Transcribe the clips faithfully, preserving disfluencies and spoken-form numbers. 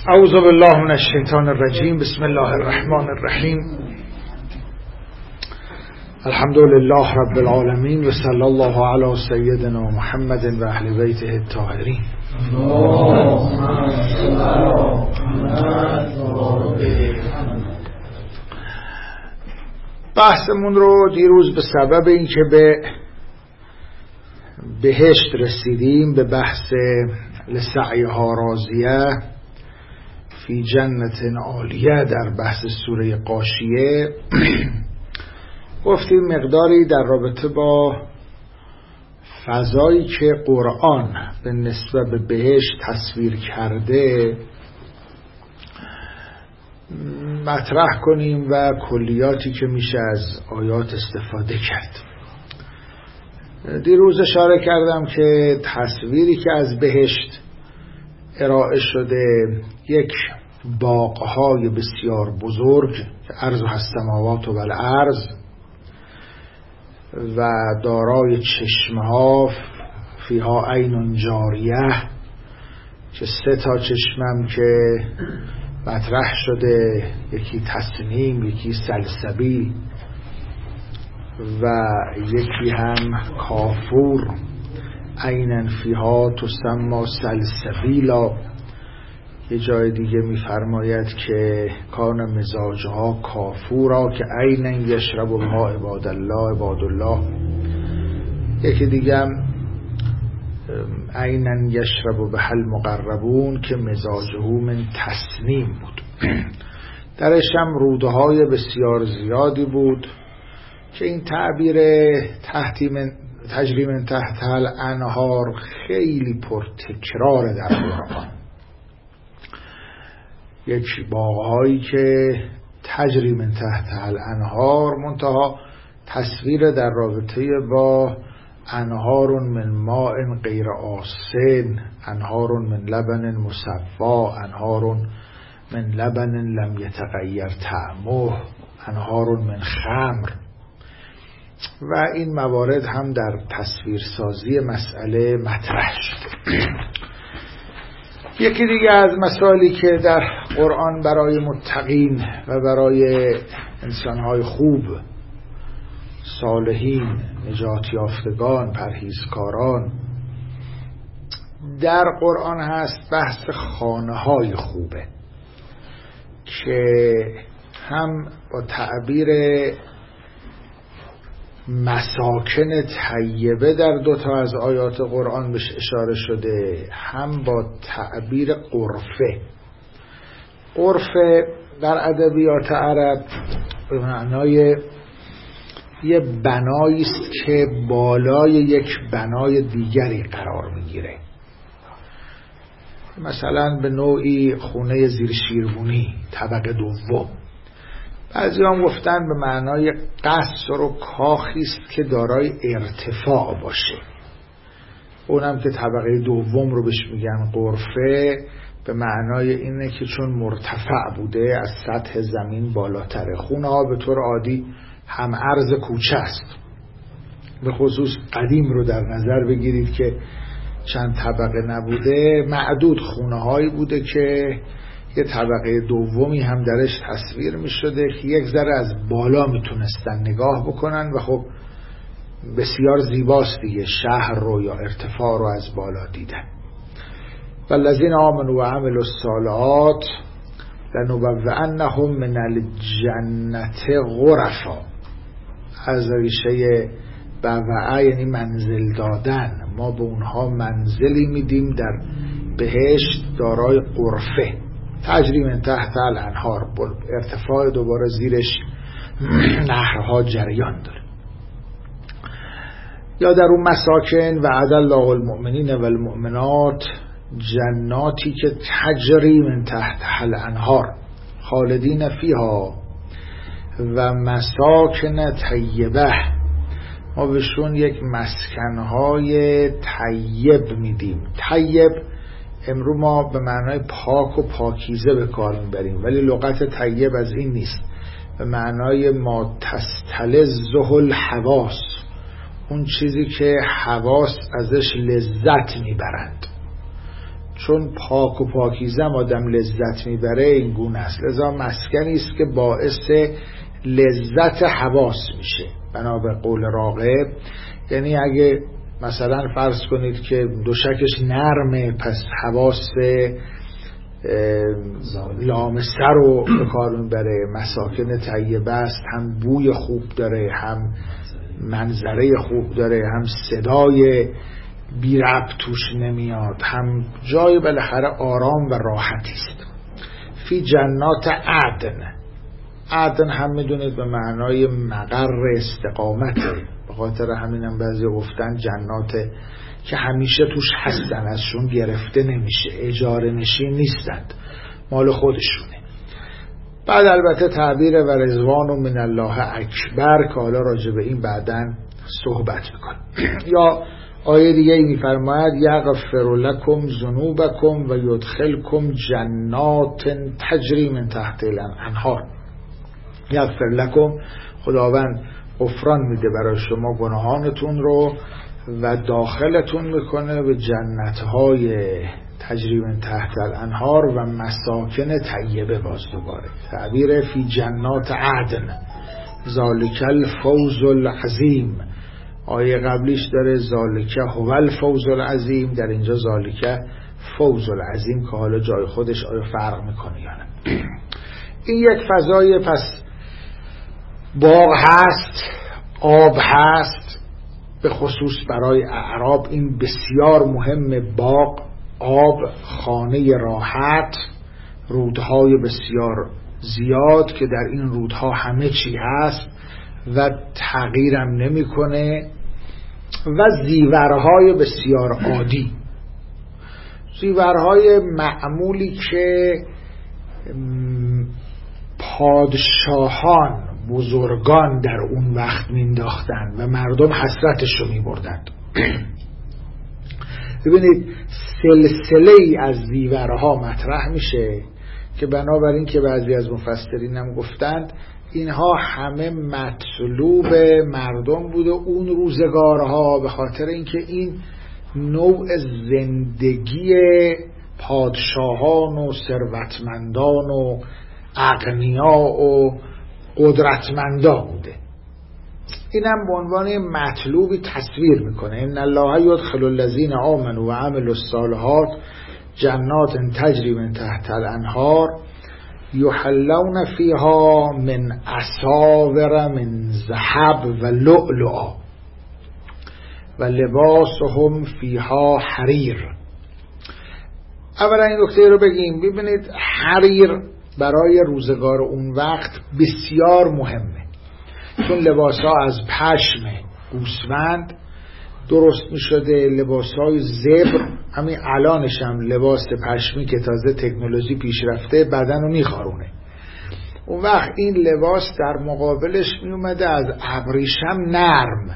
اعوذ بالله من الشیطان الرجیم. بسم الله الرحمن الرحیم. الحمد لله رب العالمین و صلی الله علی سیدنا محمد و اهل بیته الطاهرین. بحثمون رو دیروز به سبب اینکه به بهشت رسیدیم، به بحث لسعیها راضیه فی جنت عالیه در بحث سوره غاشیه، گفتیم مقداری در رابطه با فضایی که قرآن به نسبت به بهشت تصویر کرده مطرح کنیم و کلیاتی که میشه از آیات استفاده کرد. دیروز اشاره کردم که تصویری که از بهشت ارائه شده یک باغ‌های بسیار بزرگ که عرضها السماوات و الارض و دارای چشمه‌ها فیها عین جاریه، که سه تا چشمم که مطرح شده، یکی تسنیم، یکی سلسبیل و یکی هم کافور، عینن فیها تسمى سلسبیلا. یه جای دیگه میفرماید که کان مزاجها کافورا که عینن یشرب بها عباد الله عباد الله. یکی دیگه هم عینن یشرب بها المقربون که مزاجه من تسنیم بود. درش هم روده های بسیار زیادی بود که این تعبیر تحتی من تجری من تحت الانهار خیلی پرتکرار در قرآن. یک باغ‌هایی که تجری من تحت الانهار، منتها تصویر در رابطه با انهار من ماء غیر آسن، انهار من لبن مصفا، انهار من لبن لم یتغیر طعمه، انهار من خمر و این موارد هم در تصویرسازی مسئله مطرح شد. یکی دیگه از مسائلی که در قرآن برای متقین و برای انسانهای خوب، صالحین، نجات یافتگان، پرهیزکاران در قرآن هست، بحث خانه‌های خوبه که هم با تعبیر مساکن طیبه در دو تا از آیات قرآن بهش اشاره شده، هم با تعبیر غرفه. غرفه در ادبیات عرب به معنای یه بنایی است که بالای یک بنای دیگری قرار میگیره، مثلا به نوعی خونه زیر شیروانی، طبقه دوم. بعضی هم گفتن به معنای قصر و کاخی است که دارای ارتفاع باشه، اونم که طبقه دوم رو بهش میگن غرفه، به معنای اینه که چون مرتفع بوده از سطح زمین بالاتره. خونه ها به طور عادی هم عرض کوچه است، به خصوص قدیم رو در نظر بگیرید که چند طبقه نبوده، معدود خونه هایی بوده که یه طبقه دومی هم درش تصویر می شده که یک ذره از بالا می تونستن نگاه بکنن و خب بسیار زیباست دیگه، شهر رو یا ارتفاع رو از بالا دیدن. والذین آمنوا و عملوا الصالحات لنبوئنهم من الجنة غرفا. از ریشه بوعه یعنی منزل دادن، ما به اونها منزلی میدیم در بهشت دارای غرفه، تجری من تحت الانهار، ارتفاع دوباره زیرش نهرها جریان داره. یا در اون مساکن و عد الله المؤمنین و المؤمنات جناتی که تجری من تحت الانهار خالدین فیها و مساکن طیبه، ما بهشون یک مسکنهای طیب میدیم. طیب امرو ما به معنای پاک و پاکیزه به کار میبریم، ولی لغت طیب از این نیست، به معنای ما تستلذه الحواس، اون چیزی که حواس ازش لذت میبرند. چون پاک و پاکیزه آدم لذت میبره این گونه است. لذا مسکنی است که باعث لذت حواس میشه بنا به قول راغب. یعنی اگه مثلا فرض کنید که دوشکش نرمه، پس حواس لامسه رو به کار میبره، مساکن طیبه است، هم بوی خوب داره، هم منظره خوب داره، هم صدای بی ربط توش نمیاد، هم جای بالاخره آرام و راحتی است. فی جنات عدن. عدن هم میدونید به معنای مقر استقامته، به خاطر همینم بعضی گفتن جنات که همیشه توش هستن، ازشون گرفته نمیشه، اجاره نشین نیستند، مال خودشونه. بعد البته تعبیر و رضوان و من الله اکبر که حالا راجع به این بعدن صحبت میکنه. یا آیه دیگه ای میفرماید یغفر لکم ذنوبکم و یدخلکم جنات تجری من تحت الانهار. یغفر لکم، خداوند غفران میده برای شما گناهانتون رو و داخلتون میکنه به جنتهای تجری من تحت الانهار و مساکن طیبه. باز دوباره تعبیر فی جنات عدن، ذالک الفوز العظیم. آیه قبلیش داره ذالک هو الفوز العظیم، در اینجا ذالک فوز العظیم که حالا جای خودش آیا فرق میکنه یا نه. این یک فضای پس باغ هست، آب هست، به خصوص برای اعراب این بسیار مهم. باغ، آب، خانه راحت، رودهای بسیار زیاد که در این رودها همه چی هست و تغییرم نمیکنه، و زیورهای بسیار عادی، زیورهای معمولی که پادشاهان بزرگان در اون وقت مینداختن و مردم حسرتش رو میبردند. ببینید سلسله ای از زیورها مطرح میشه که بنابراین که بعضی از مفسرین هم گفتند اینها همه مطلوب مردم بوده اون روزگارها، به خاطر اینکه این نوع زندگی پادشاهان و ثروتمندان و اغنیا و قدرتمندا بوده. اینم به عنوان مطلوبی تصویر میکنه. ان الله یدخل الذین آمنوا و عملوا الصالحات جنات تجری من تحت الانهار یحلون فیها من اساور من ذهب و لؤلؤا و لباسهم فیها حریر. اولا این نکته رو بگیم، ببینید حریر برای روزگار اون وقت بسیار مهمه، چون لباس ها از پشم گوسفند درست می شده، لباس های زبر، همین الانش هم لباس پشمی که تازه تکنولوژی پیشرفته بدن رو می خارونه. اون وقت این لباس در مقابلش می اومده از ابریشم نرم،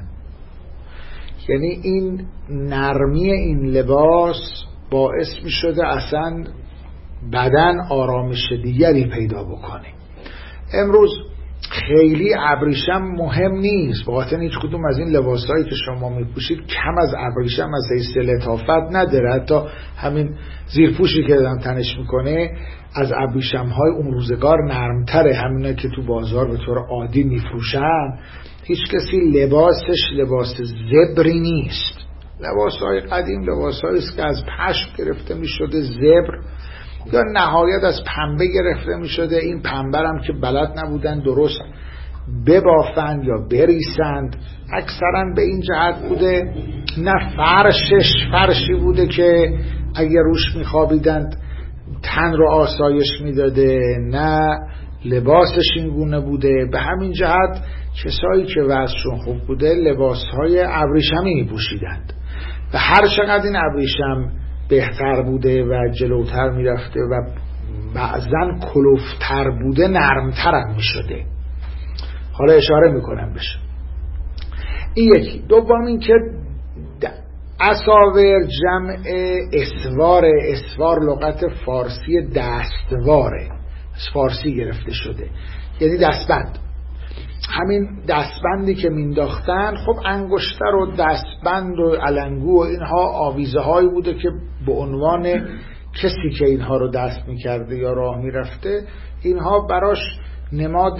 یعنی این نرمی این لباس باعث می شده اصلا بدن آرامش دیگری پیدا بکنه. امروز خیلی ابریشم مهم نیست، بخاطر هیچ کدوم از این لباسایی که شما میپوشید کم از ابریشم از حیث لطافت نداره. حتی همین زیرپوشی که دادم تنش میکنه از ابریشم های اون روزگار نرمتره، همینه که تو بازار به طور عادی میفروشن. هیچ کسی لباسش لباس زبری نیست. لباس های قدیم لباس هاییست که از پشم گرفته میشده، زبر یا نهایت از پنبه گرفته می شده. این پنبه هم که بلد نبودن درست ببافند یا بریسند، اکثرا به این جهت بوده نه فرشش فرشی بوده که اگر روش می خوابیدند تن رو آسایش می داده، نه لباسش این گونه بوده. به همین جهت کسایی که وضعشون خوب بوده لباسهای ابریشمی می پوشیدند و هر چقدر این ابریشم بهتر بوده و جلوتر میرفته و بعضن کلوفتر بوده نرمتر هم میشده. حالا اشاره میکنم بشه. این یکی. دوم این که اساور جمع اسوار، اسوار لغت فارسی دستواره، از فارسی گرفته شده، یعنی دستبند. همین دستبندی که مینداختن، خب انگشتر و دستبند و علنگو و اینها آویزه هایی بوده که به عنوان کسی که اینها رو دست میکرده یا راه میرفته، اینها براش نماد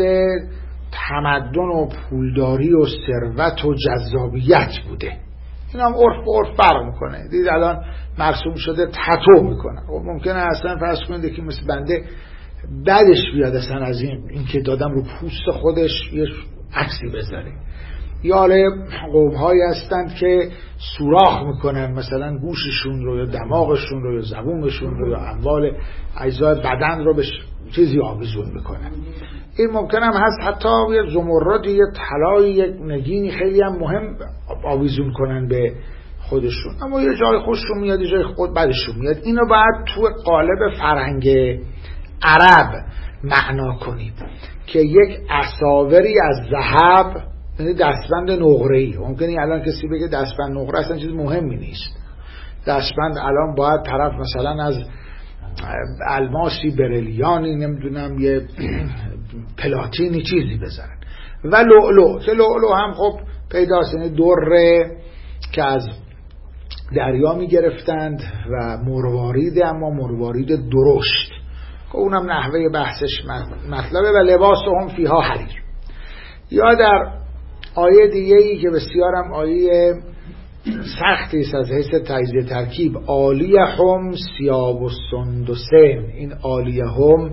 تمدن و پولداری و ثروت و جذابیت بوده. این هم عرف به عرف فرق میکنه. دید الان مرسوم شده تتو میکنه. خب ممکنه اصلا فرض کنید که مثل بنده بعدش بیاد اصلا از این این که دادم رو پوست خودش یه عکسی بذاره. یا قوم هایی هستند که سوراخ میکنن مثلا گوششون رو یا دماغشون رو یا زبونشون رو یا اموال اجزای بدن رو به چیزی آویزون میکنن. این ممکن هم هست حتی یه زمردی، یه طلای، یک نگینی خیلی هم مهم آویزون کنن به خودشون، اما یه جای خوششون میاد، یه جای خود بدشون میاد. اینو باید تو قالب فرهنگ عرب معنا کنید که یک اساوری از ذهب، یعنی دستبند نقره‌ای. ممکنه الان کسی بگه دستبند نقره اصلا چیز مهمی نیست. دستبند الان باید طرف مثلا از الماسی، بریلیانی، نمیدونم یه پلاتینی چیزی بزنن. و لؤلؤ، که لؤلؤ هم خب پیداست، یعنی دره که از دریا میگرفتند و مروارید، اما مروارید درشت که اونم نحوه بحثش مطلبه. و لباس هم فیها حریر. یا در آیه دیگه ای که بسیارم آیه سختی است از حیث تجزیه ترکیب، آلیهم ثیاب سندسین، این آلیهم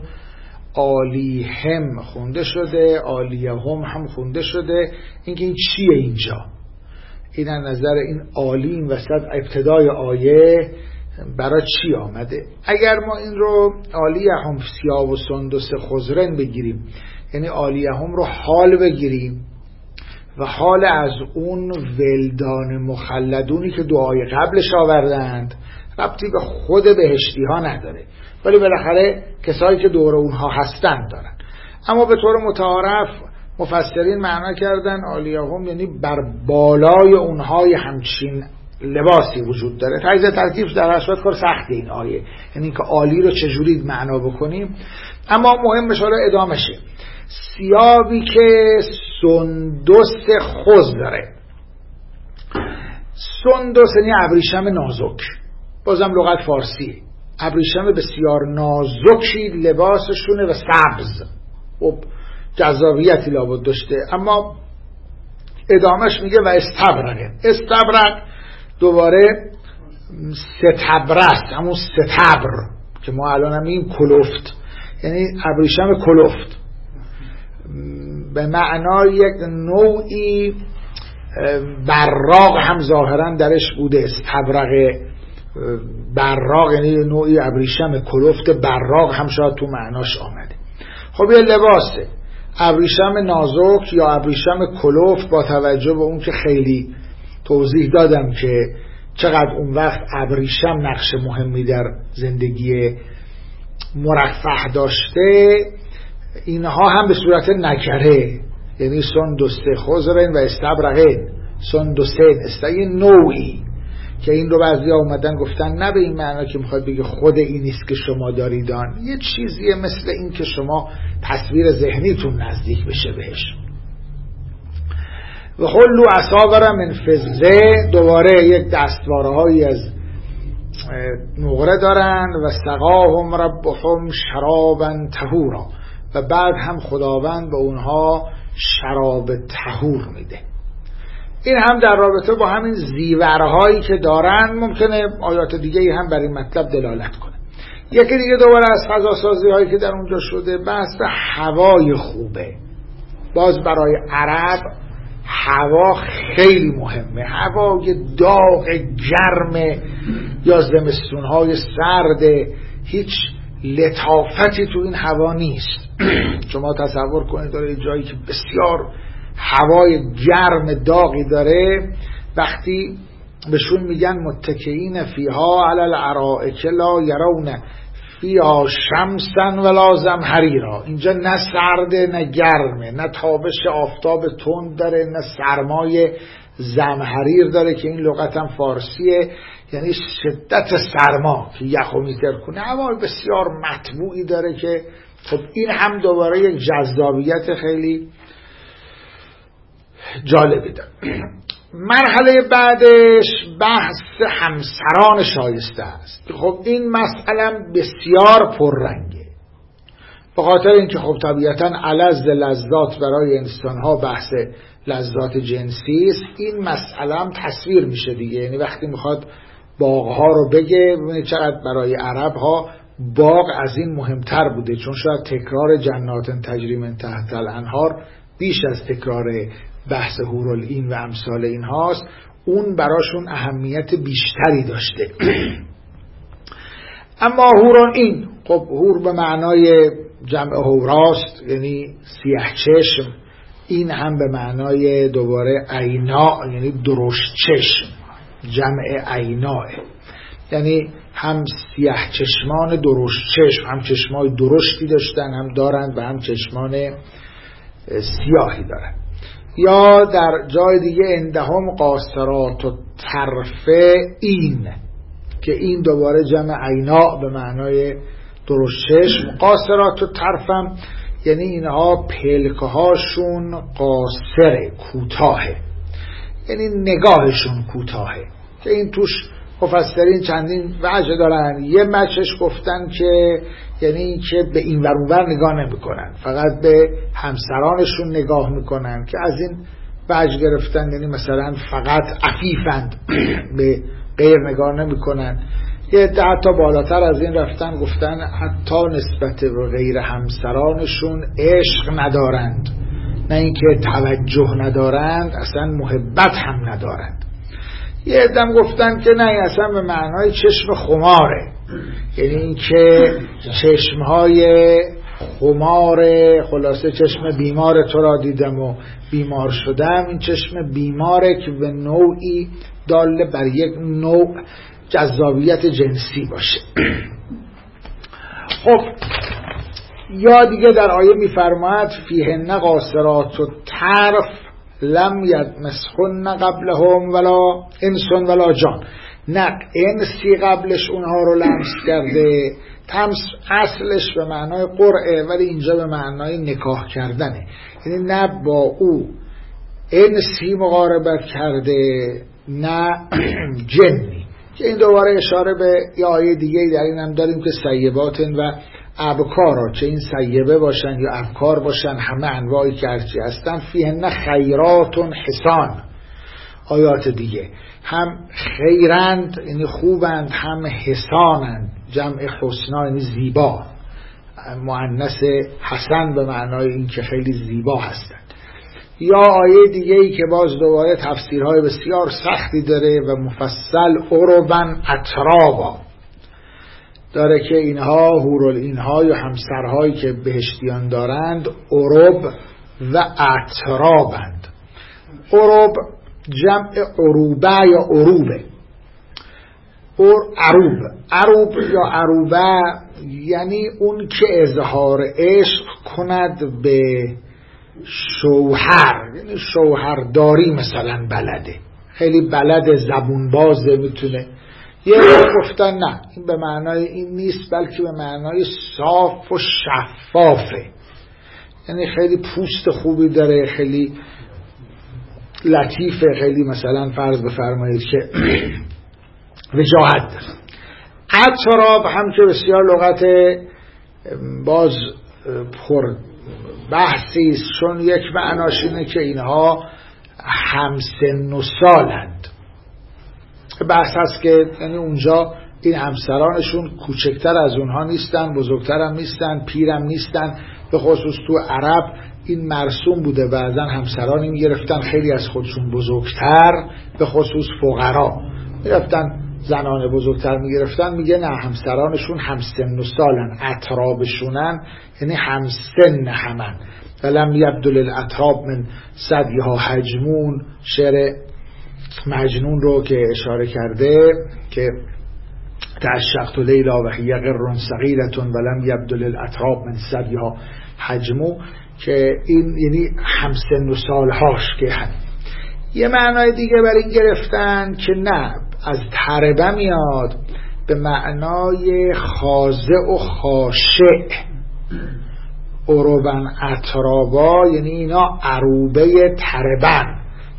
آلیهم خونده شده، آلیهم هم خونده شده. این که این چیه اینجا؟ این از نظر این آلی این وسط ابتدای آیه برای چی آمده؟ اگر ما این رو آلیهم ثیاب سندس خضرن بگیریم، یعنی آلیهم رو حال بگیریم و حال از اون ولدان مخلدونی که دعای قبلش آوردند، ربطی به خود بهشتی ها نداره، ولی بالاخره کسایی که دور اونها هستند دارن. اما به طور متعارف مفسرین معنا کردن آلیهم یعنی بر بالای اونهای همچین لباسی وجود داره. تجزیه ترکیب در اصل کار سخته این آیه، یعنی که آلی رو چجوری معنا بکنیم. اما مهمش حالا ادامشه. ثیابی که سندس خضر داره. سندس یعنی ابریشم نازک، بازم لغت فارسی. ابریشم بسیار نازکی لباسشونه و سبز و جذابیتی لابد داشته. اما ادامش میگه و استبرقه. استبرق دوباره ستبر است، همون ستبر که ما الان هم این کلفت، یعنی ابریشم کلفت، به معنای یک نوعی براق هم ظاهرا درش بوده. استبرق براق یعنی نوعی ابریشم کلفت براق هم شاید تو معناش آمده. خب یه لباسه ابریشم نازک یا ابریشم کلفت، با توجه به اون که خیلی توضیح دادم که چقدر اون وقت ابریشم نقش مهمی در زندگی مرفه داشته، اینها هم به صورت نکره، یعنی سندسته خضرن و استبرقین، سندسین استای نوعی که این رو بعضی اومدن گفتن نه به این معنا که میخواد بگه خود این نیست که شما داریدان، یه چیزیه مثل این که شما تصویر ذهنیتون نزدیک بشه بهش. و خلو اصابر من فضه، دوباره یک دستواره هایی از نقره دارن. و سقاهم ربهم شرابا طهورا، و بعد هم خداوند به اونها شراب طهور میده. این هم در رابطه با همین زیورهایی که دارن. ممکنه آیات دیگه هم بر این مطلب دلالت کنه. یکی دیگه دوباره از فضاسازی هایی که در اونجا شده بحث هوای خوبه. باز برای عرب هوا خیلی مهمه. هوای داغ گرم یا زمستونهای سرد، هیچ لطافتی تو این هوا نیست. شما تصور کنید داره جایی که بسیار هوای گرم داغی داره، وقتی بهشون میگن متکئین فیها علی الارائک لا یرون فیها شمسا ولا زمهریرا، اینجا نه سرده نه گرمه، نه تابش آفتاب تند داره، نه سرمای زمهریر داره که این لغت هم فارسیه، یعنی شدت سرما که یخو میتر کنه. هوای بسیار مطبوعی داره که خب این هم دوباره یک جذابیت خیلی جالبی داره. مرحله بعدش بحث همسران شایسته است. خب این مسئله بسیار پررنگه، به خاطر اینکه خب طبیعتاً الذ لذات برای انسان‌ها بحث لذات جنسی است. این مسئله هم تصویر میشه دیگه، یعنی وقتی میخواد باغ‌ها رو بگه، ببینید چقدر برای عرب‌ها باغ از این مهمتر بوده، چون شاید تکرار جنات تجری من تحت الانهار بیش از تکرار بحث حورالعین و امثال این هاست. اون براشون اهمیت بیشتری داشته. اما حورالعین، خب حور به معنای جمع حوراست، یعنی سیاه چشم. این هم به معنای دوباره عینا، یعنی درشت چشم، جمع عیناه، یعنی هم سیاه چشمان درشت چشم، هم چشمای درشتی داشتن هم دارند و هم چشمان سیاهی دارند. یا در جای دیگه اندهم قاصرات و طرفه این، که این دوباره جمع عینا به معنای درشت چشم. قاصرات و طرفم یعنی اینها پلکه هاشون قاصره، کوتاهه، یعنی نگاهشون کوتاهه، که این توش مفسرین چندین وجه دارن. یه مچش گفتن که یعنی این که به این ور اون ور نگاه نمی کنن، فقط به همسرانشون نگاه میکنن، که از این وجه گرفتن یعنی مثلا فقط عفیفند به غیر نگاه نمی کنن. یه عده حتی بالاتر از این رفتن، گفتن حتی نسبت به غیر همسرانشون عشق ندارند، نه اینکه توجه ندارند، اصلا محبت هم ندارند. یه عدم گفتن که نه، اصلا به معنای چشم خماره، یعنی اینکه چشمهای خمار، خلاصه چشم بیمار تو را دیدم و بیمار شدم. این چشم بیماره که به نوعی داله بر یک نوع جذابیت جنسی باشه. خب یا دیگه در آیه میفرماید فیهن قاصرات و طرف لم یطمثهن قبلهم ولا انس ولا جان. نه انسی قبلش اونها رو لمس کرده. تمس اصلش به معنای قرعه، ولی اینجا به معنای نکاح کردنه، یعنی نه با او انسی مقاربت کرده نه جنی. که این دوباره اشاره به یه آیه دیگه در این هم داریم که سیباتن و ابکارا، چه این سیبه باشن یا ابکار باشن، همه انواعی که هرچی هستن، فیهن خیراتون حسان. آیات دیگه هم خیرند یعنی خوبند، هم حسانند، جمع حسنا یعنی زیبا، مؤنث حسن به معنای این که خیلی زیبا هستند. یا آیه دیگه ای که باز دوباره تفسیرهای بسیار سختی داره و مفصل، عربن اترابا داره، که اینها حورالعینها یا همسرهایی که بهشتیان دارند عرب و اترابند. عرب جمع عروبه یا عروبه، عروب عروب یا عروبه یعنی اون که اظهار عشق کند به شوهر، یعنی شوهرداری مثلا بلده، خیلی بلد، زبون بازه، میتونه. یه گفتن نه، این به معنای این نیست، بلکه به معنای صاف و شفافه، یعنی خیلی پوست خوبی داره، خیلی لطیفه، خیلی مثلا فرض بفرمایید که وجاهت داره. اتراب هم که بسیار لغت باز پر بحثی است، چون یک معناش اینه که اینها همسن و سالند. بحث هست که یعنی اونجا این همسرانشون کوچکتر از اونها نیستن، بزرگتر هم نیستن، پیر هم نیستن. به خصوص تو عرب این مرسوم بوده، بعضا همسرانی میگرفتن خیلی از خودشون بزرگتر، به خصوص فقرا میرفتن زنان بزرگتر میگرفتن. میگه نه، همسرانشون همسن و سالن، اطرابشونن، یعنی همسن همن. ولم یبدل الاطراب من صدیها حجمون، شعر مجنون رو که اشاره کرده که تعشقت لیلا و هی قر صغیرة ولم یبدل الاطراب من صدیها حجمو، که این یعنی همسن و سالهاش. که هم یه معنای دیگه برای این گرفتن که نه، از طربه میاد به معنای خاضع و خاشع. عروبن اترابا یعنی اینا عروبه طربن،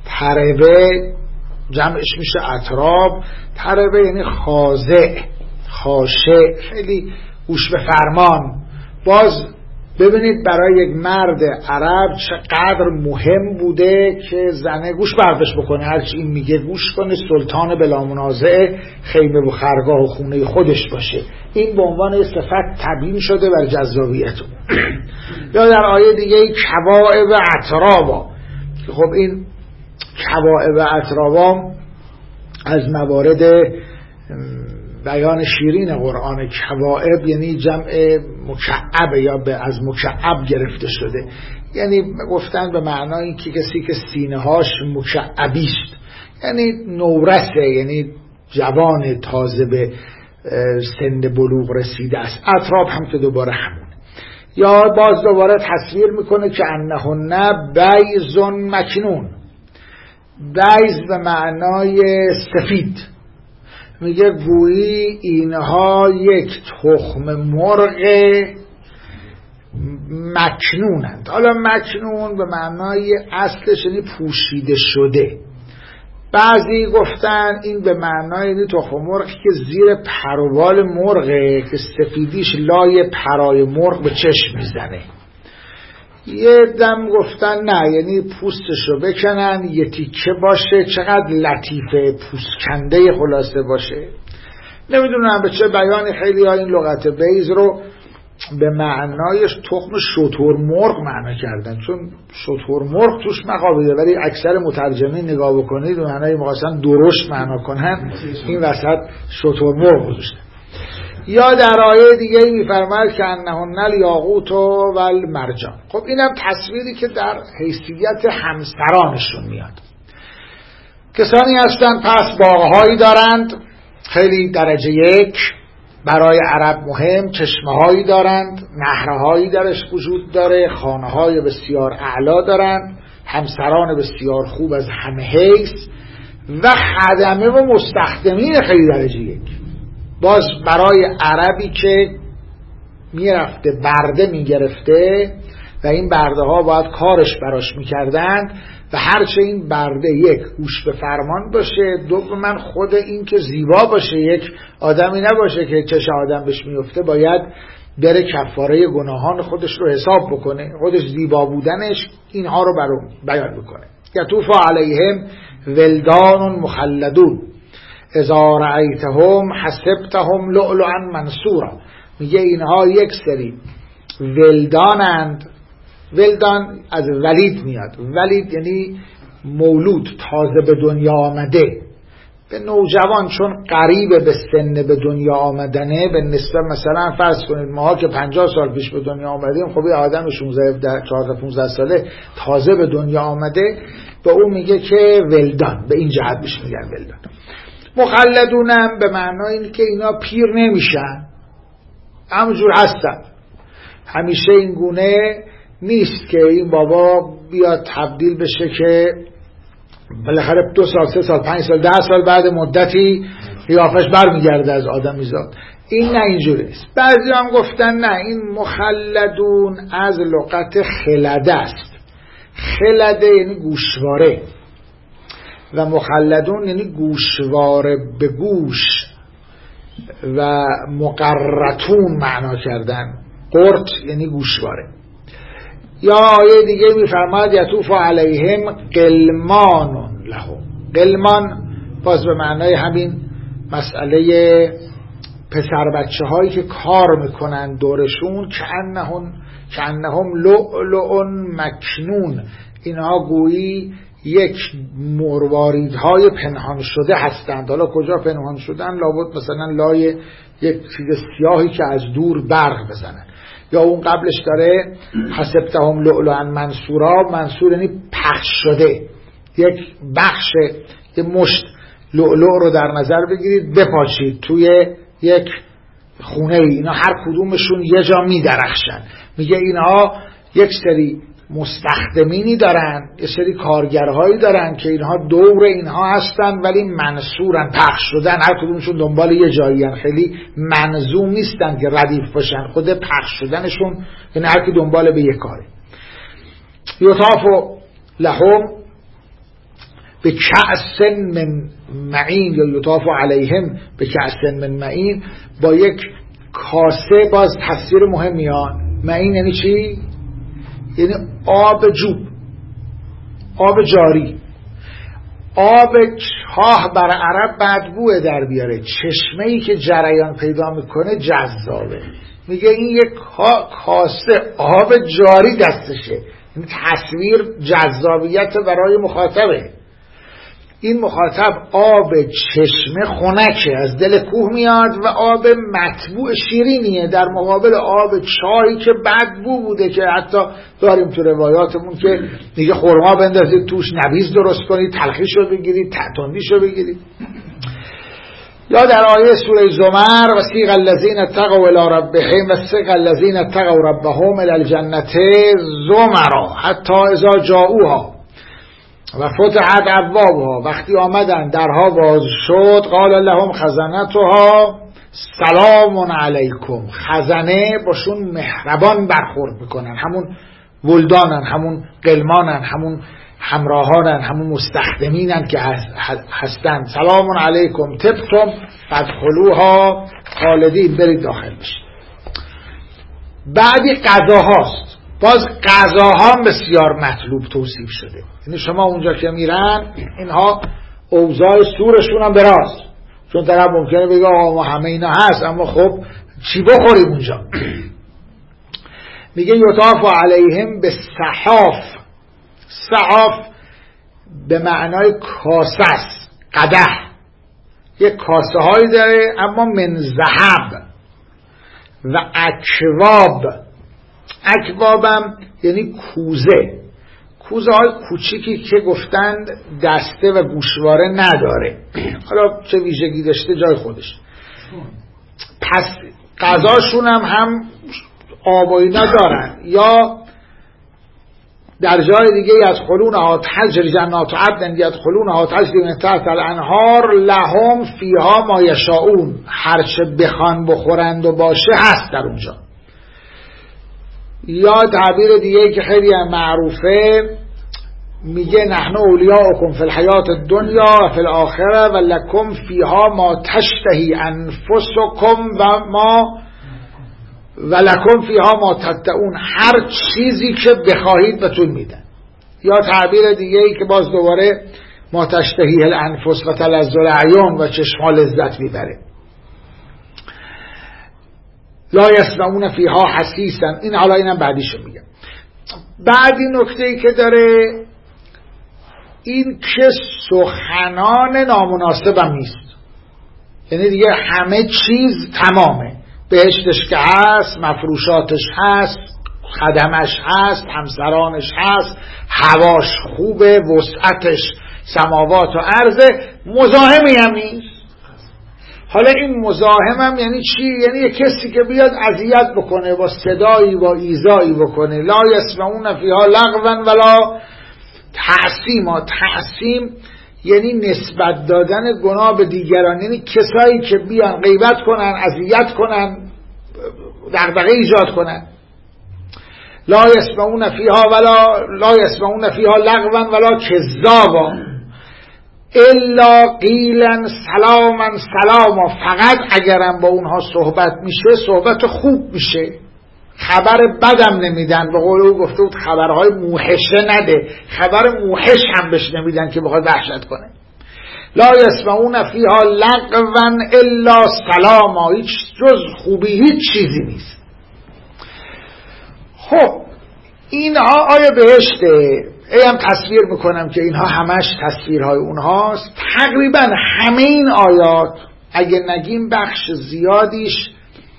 تربه جمعش میشه اطراب. تربه یعنی خاضع، خاشع، خیلی گوش به فرمان. باز ببینید برای یک مرد عرب چقدر مهم بوده که زنه گوش برداشت بکنه، هرچی این میگه گوش کنه، سلطان بلا منازعه خیمه و خرگاه و خونه خودش باشه. این به عنوان صفت تبیین شده بر جذابیت. یا در آیه دیگه کواعب اترابا، که خب این کواعب اترابا از موارد بیان شیرین قرآن. کواعب یعنی جمع مکعب یا به از مکعب گرفته شده، یعنی گفتن به معنای این که کسی که سینه هاش مکعبیست، یعنی نورسه، یعنی جوان تازه به سن بلوغ رسیده است. اطراب هم که دوباره همونه. یا باز دوباره تصویر میکنه که انهن بیض مکنون. بیض به معنای سفید، میگه گویی اینها یک تخم مرغ مکنونند. حالا مکنون به معنای اصلش یعنی پوشیده شده. بعضی گفتن این به معنای یعنی تخم مرغی که زیر پروبال مرغه که سفیدیش لای پرای مرغ به چشم میزنه. یه دم گفتن نه، یعنی پوستشو بکنن یه تیکه باشه، چقدر لطیفه، پوست کنده خلاصه باشه. نمیدونم به چه بیانی خیلی ها این لغت بیض رو به معنایش تخم شتر مرغ معنا کردن، چون شتر مرغ توش مخابیده، ولی اکثر مترجمین نگاه بکنید به معنای مقاسم درشت معنا کنن، این وسط شتر مرغ گذاشتن. یا در آیه دیگه میفرماید که انهن الیاقوت و المرجان. خب اینم تصویری که در حیثیت همسرانشون میاد. کسانی هستند پس باغهایی دارند خیلی درجه یک برای عرب مهم، چشمه‌هایی دارند، نهرهایی درش وجود داره، خانه‌های بسیار اعلا دارند، همسران بسیار خوب از همه حیث و خدمه و مستخدمین خیلی درجه یک. باز برای عربی که میرفته برده میگرفته و این برده ها باید کارش براش میکردند و هرچه این برده یک گوش به فرمان باشه، دو من خود این که زیبا باشه، یک آدمی نباشه که چش آدم بهش میفته، باید بره کفاره گناهان خودش رو حساب بکنه، خودش زیبا بودنش اینها رو برام بیان بکنه. یطوف علیهم ولدان مخلدون اذا رأیتهم حسبتهم لؤلؤا منثورا. میگه اینها یک سری ولدانند. ولدان از ولید میاد، ولید یعنی مولود، تازه به دنیا آمده. به نوجوان چون قریب به سن به دنیا آمدنه، به نسبت مثلا فرض کنید ماها که پنجاه سال پیش به دنیا آمدیم، خب یه آدم شانزده چهارده پانزده ساله تازه به دنیا آمده، به اون میگه که ولدان، به این جهت بهش میگن ولدان. مخلدونم به معنای این که اینا پیر نمیشن، همونجور هستن، همیشه این گونه نیست که این بابا بیاد تبدیل بشه که بالاخره دو سال سه سال پنج سال ده سال بعد مدتی قیافش برمیگرده از آدمیزاد. این نه اینجوری است. بعضی هم گفتن نه، این مخلدون از لغت خلده است. خلده یعنی گوشواره و مخلدون یعنی گوشواره به گوش و مقرتون معنا کردن. قرط یعنی گوشواره. یا آیه دیگه میفرماید یطوف علیهم غلمان لهم. غلمان باز به معنای همین مسئله پسر بچه هایی که کار میکنن دورشون، که انهم که انهم لؤلؤ مکنون، اینها گویی یک مرواریدهای پنهان شده هستند. حالا کجا پنهان شدن؟ لابد مثلا لای یک چیز سیاهی که از دور برق بزنن. یا اون قبلش داره حسبتهم لؤلؤا منثورا، منثور یعنی پخش شده. یک بخش، یک مشت لؤلؤ رو در نظر بگیرید، بپاچید توی یک خونه، اینا هر کدومشون یه جا می درخشن. میگه اینها یک سری مستخدمینی دارن، یک سری کارگرهایی دارن که اینها دور اینها هستن ولی منصورن، پخش شدن، هر کدومشون دنبال یه جایی هن. خیلی منظوم نیستن که ردیف باشن، خود پخش شدنشون یعنی هر کی دنبال به یه کاره. یطاف لهم به کأس من معین یا یطاف علیهم به کأس من معین، با یک کاسه. باز تفسیر مهمیان معین یعنی چی؟ یعنی آب جوب، آب جاری. آب چاه بر عرب بدبوه در بیاره، چشمه‌ای که جریان پیدا میکنه جذابه. میگه این یک کاسه آب جاری دستشه، این تصویر جذابیت برای مخاطبه. این مخاطب آب چشمه خنکه، از دل کوه میاد و آب مطبوع شیرینیه، در مقابل آب چایی که بدبو بوده، که حتی داریم تو روایاتمون که میگه خرما بندازید توش، نبیذ درست کنید، تلخیشو بگیرید، تندیشو بگیرید. یا در آیه سوره زمر و سیق الذین اتقوا الی ربهم و سیق الذین اتقوا ربهم الی الجنة زمرا حتی اذا جاءوها و فتحت ابوابها، وقتی آمدن درها باز شد، قال لهم خزنتها سلام علیکم. خزنه باشون مهربان برخورد میکنن، همون ولدانن، همون قلمانن، همون همراهانن، همون مستخدمینن که هستن. سلام علیکم طبتم فادخلوها خالدین، برید داخل بشید. بعدی قضاهاست. باز قضاها بسیار مطلوب توصیف شده، یعنی شما اونجا که میرن اینها اوضاع سورشون هم براست، چون طرف ممکنه بگه آقا ما همه اینا هست اما خب چی بخوریم اونجا. میگه یطاف علیهم به صحاف. صحاف به معنای کاسه است، قدح. یک کاسه هایی داره اما من ذهب و اکواب. اکوابم یعنی کوزه، کوزه های کوچیکی که گفتند دسته و گوشواره نداره، حالا چه ویژگی داشته جای خودش. پس غذاشون هم هم آب و اینا دارن. یا در جای دیگه یدخلونها تجری جنات عدن یدخلونها تجری من تحت الانهار لهم فیها ما یشاؤون. هرچه بخوان بخورند و باشه هست در اونجا. یا تعبیر دیگه که خیلی معروفه، میگه نحن اولیاؤکم فی الحیات الدنیا و فی الاخره و لکم فیها ما تشتهی انفسکم و ما و لکم فیها ما تدعون. هر چیزی که بخواهید بهتون میدن. یا تعبیر دیگه ای که باز دوباره ما تشتهی الانفس و تلذ الاعیان و چشمها لذت میبره. لا یسمعون فیها حسیسا. این حالا اینم بعدیشو میگم. بعدی نکته ای که داره این که سخنان نامناسب هم نیست، یعنی دیگه همه چیز تمامه، بهشتش که هست، مفروشاتش هست، خدمش هست، همسرانش هست، هواش خوبه، وسعتش سماوات و ارضه، مزاحمی هم نیست. حالا این مزاحم هم یعنی چی؟ یعنی یک کسی که بیاد اذیت بکنه با صدایی با ایذایی بکنه. لا یسمعون فیها لغوا ولا تعصیما. تعصیم یعنی نسبت دادن گناه به دیگران، یعنی کسایی که بیان غیبت کنن، اذیت کنن، دغدغه ایجاد کنن. لا یسمعون فیها ولا لا یسمعون فیها لغوا ولا کذابا الا قیلا سلاما سلاما. فقط اگرم با اونها صحبت میشه صحبت خوب میشه، خبر بدم نمیدن. به قول او گفته بود خبرهای موحشه نده، خبر موحش هم بهش نمیدن که بخواد وحشت کنه. لا یسمعون فیها لغوا الا سلاما. هیچ جز خوبی هیچ چیزی نیست. خب اینها آیا بهشته؟ ایم تصویر میکنم که اینها همش تصویرهای اونهاست. تقریبا همه این آیات اگه نگیم بخش زیادیش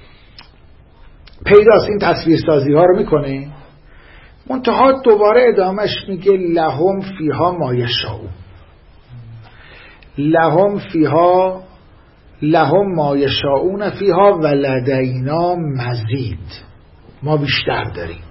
پیداست، این تصویرسازی ها رو میکنه. منتها دوباره ادامش میگه لهم فیها ما یشاؤون. لهم فیها لهم ما یشاؤون فیها و لدینا مزید. ما بیشتر داریم.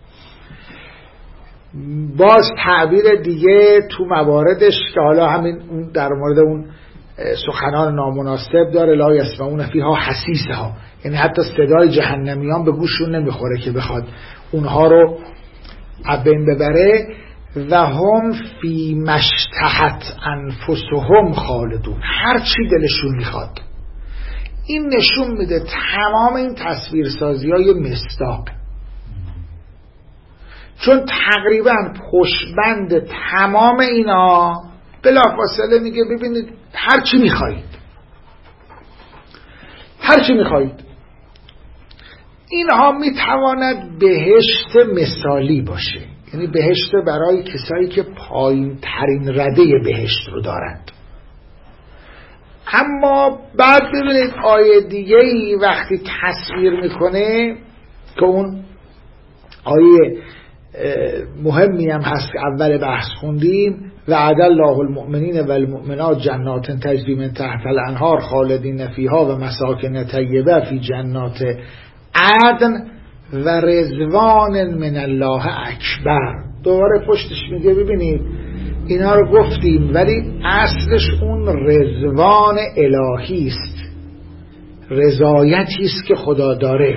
باز تعبیر دیگه تو مواردش که حالا همین در مورد اون سخنان نامناسب داره، لا یسمعون فیها حسیسها، یعنی حتی صدای جهنمیان به گوششون نمیخوره که بخواد اونها رو بین ببره. و هم فی مشتهت انفسهم خالدون، هر چی دلشون میخواد. این نشون میده تمام این تصویرسازی های مصداق، چون تقریبا پشتبند تمام اینا بلافاصله میگه ببینید هر چی میخواهید، هر چی میخواهید. اینها میتواند بهشت مثالی باشه، یعنی بهشت برای کسایی که پایین ترین رده بهشت رو دارند. اما بعد ببینید آیه دیگه ای وقتی تصویر میکنه که اون آیه مهمی هم هست که اول بحث خوندیم، وعد الله المؤمنین و المؤمنات جنات تجری من تحت الانهار خالدین فیها و مساکن طیبه فی جنات عدن و رضوان من الله اکبر. دوباره پشتش میگه ببینید اینا رو گفتیم ولی اصلش اون رضوان الهی است، رضایتی است که خدا داره.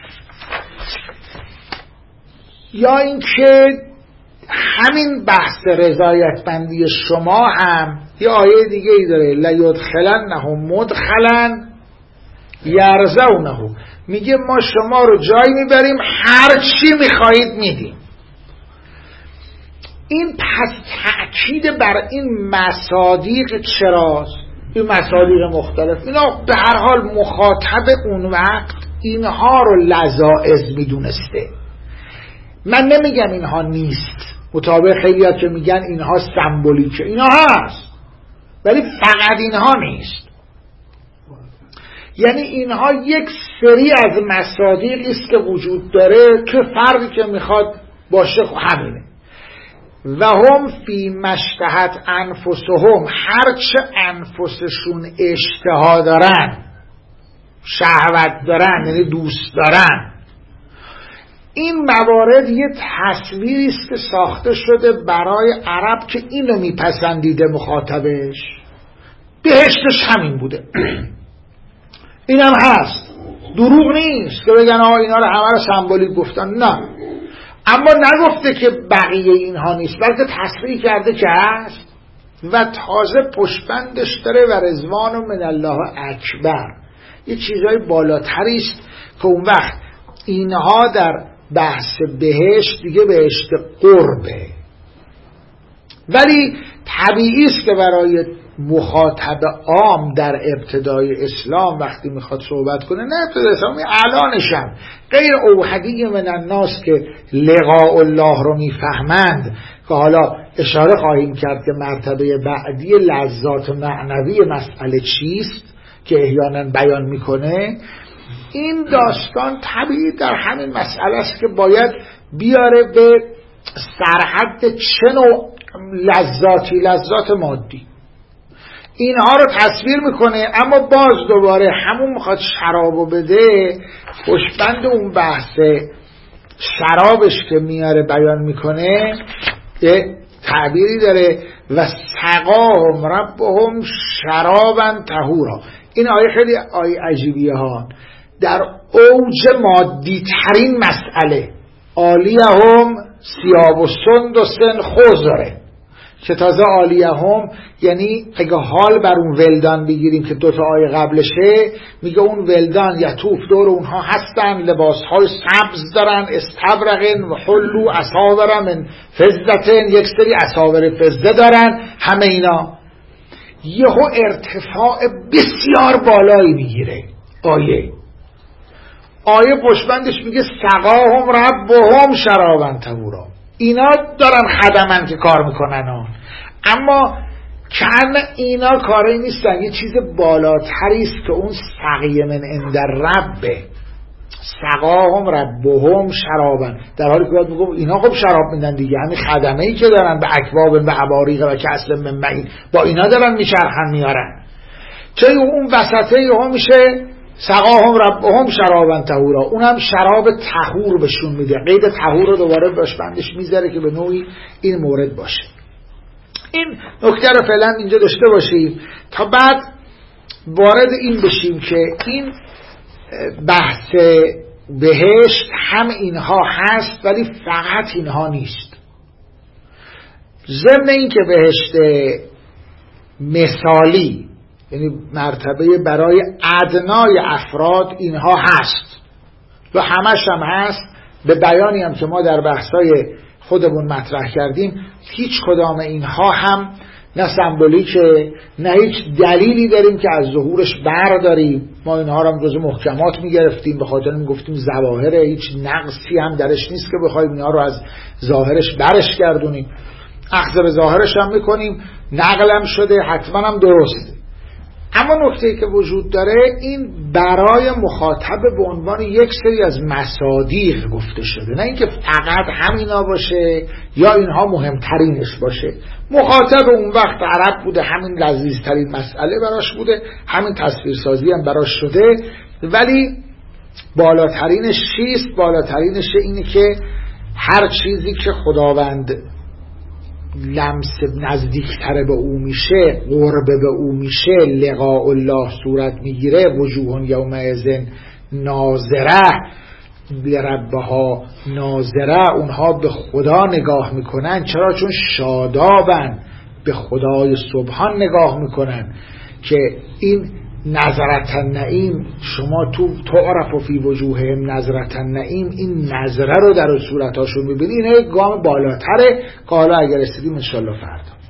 یا اینکه همین بحث رضایت بندی شما هم یه آیه دیگه ای داره، لیدخلنهم مدخلا یرضونه، میگه ما شما رو جای میبریم هر چی میخواهید میدیم. این پس تأکید بر این مصادیق چراست؟ این مصادیق مختلف اینا به هر حال مخاطب اون وقت اینها رو لذائذ میدونسته. من نمیگم اینها نیست، مطابق خیلی ها که میگن اینها سمبولیکه، اینها هست ولی فقط اینها نیست. یعنی اینها یک سری از مصادیقی است که وجود داره که فردی که میخواد باشه خب همینه. و هم فی مشتهت انفسهم، هرچه انفسشون اشتها دارن، شهوت دارن، یعنی دوست دارن. این موارد یه تصویری است که ساخته شده برای عرب که اینو میپسندیده مخاطبش، بهشتش همین بوده. اینم هست، دروغ نیست که بگن آه اینا رو همه رو سمبولیک گفتن، نه. اما نگفته که بقیه اینها نیست، بلکه تصریح کرده که هست و تازه پشتبندش داره و رضوان من الله اکبر، یه چیزای بالاتری است که اون وقت اینها در بحث بهشت دیگه بهشت قربه. ولی طبیعی است که برای مخاطب عام در ابتدای اسلام وقتی میخواد صحبت کنه، نه ابتدای اسلام، الانشم غیر اوحدی من الناس که لقاء الله رو میفهمند، که حالا اشاره خواهیم کرد که مرتبه بعدی لذات معنوی مسئله چیست که احیانا بیان میکنه. این داستان طبیعی در همین مسئله است که باید بیاره به سرحد چه نوع لذاتی، لذات مادی، اینها رو تصویر میکنه. اما باز دوباره همون میخواد شرابو بده، پشتبند اون بحث شرابش که میاره بیان میکنه یه تعبیری داره، و سقاهم ربهم شرابا طهورا. این آیه خیلی آیه عجیبیه ها، در اوج مادی ترین مسئله، عالیهم ثیاب و سندس خضر، که تازه عالیهم یعنی اگه حال بر اون ولدان بگیریم که دوتا آیه قبلشه، میگه اون ولدان یطوف دور اونها هستن، لباسهای سبز دارن، استبرقن و حلو اساور من فضتن، یک سری اساور فضه دارن. همه اینا یهو ارتفاع بسیار بالایی میگیره. آیه آیه پشتبندش میگه سقاهم ربهم شرابا طهورا. اینا دارن خدمن که کار میکنن ها. اما کن اینا کاری نیستن، یه چیز بالاتری است که اون سقی من عند ربه، سقاهم ربهم شرابا، در حالی که باید میگم اینا خب شراب میدن دیگه، همین خدمه‌ای که دارن به اکواب و اباریق و کأس من معین، با اینا دارن میچرخن میارن. چه اون وسطه هم میشه سقاهم ربهم شرابا طهورا، اونم شراب طهور بهشون میده. قید طهور رو دوباره باش بندش میذاره که به نوعی این مورد باشه. این نکته رو فعلا اینجا داشته باشیم تا بعد وارد این بشیم که این بحث بهشت هم اینها هست ولی فقط اینها نیست. ضمن این که بهشت مثالی یعنی مرتبه برای ادنای افراد اینها هست و همش هم هست، به بیانی هم که ما در بحثای خودمون مطرح کردیم، هیچ کدام اینها هم نه سمبولیکه نه هیچ دلیلی داریم که از ظهورش برداریم. ما اینها رو هم جزو محکمات میگرفتیم، به خاطر میگفتیم ظواهر، هیچ نقصی هم درش نیست که بخوایم اینها رو از ظاهرش برش گردونیم. اخذ به ظاهرش هم میکنیم، نقلم شده، حتما هم درسته. اما نکته‌ای که وجود داره این برای مخاطب به عنوان یک سری از مصادیق گفته شده، نه اینکه فقط همینا باشه یا اینها مهمترینش باشه. مخاطب اون وقت عرب بوده، همین لذیذترین مسئله براش بوده، همین تصویرسازی هم براش شده، ولی بالاترینش چیست؟ بالاترینش اینه که هر چیزی که خداوند لمس نزدیکتر به او میشه، قرب به او میشه، لقاء الله صورت میگیره. وجوه یومئذ ناظره لربها ناظره، اونها به خدا نگاه میکنن. چرا؟ چون شادابن، به خدای سبحان نگاه میکنن. که این نظرت النعیم، شما تو تعرف فی وجوههم نظرت النعیم، این نظره رو در صورتاشون میبینی. اینه یک گام بالاتره که حالا اگر رسیدیم انشالله فردا